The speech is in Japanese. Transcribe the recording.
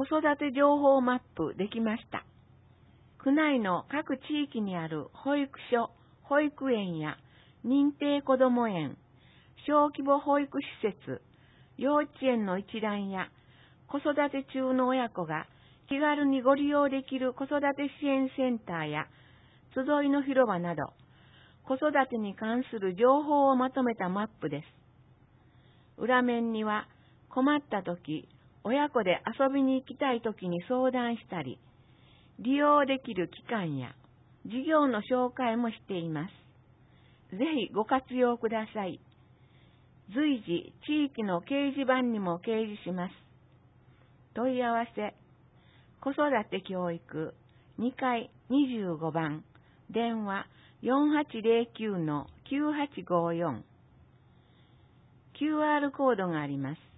子育て情報マップできました。区内の各地域にある保育所、保育園や認定こども園、小規模保育施設、幼稚園の一覧や子育て中の親子が気軽にご利用できる子育て支援センターや集いの広場など子育てに関する情報をまとめたマップです。裏面には困ったとき、親子で遊びに行きたいときに相談したり、利用できる期間や事業の紹介もしています。ぜひご活用ください。随時地域の掲示板にも掲示します。問い合わせ、子育て教育2階25番、電話4809-9854、QR コードがあります。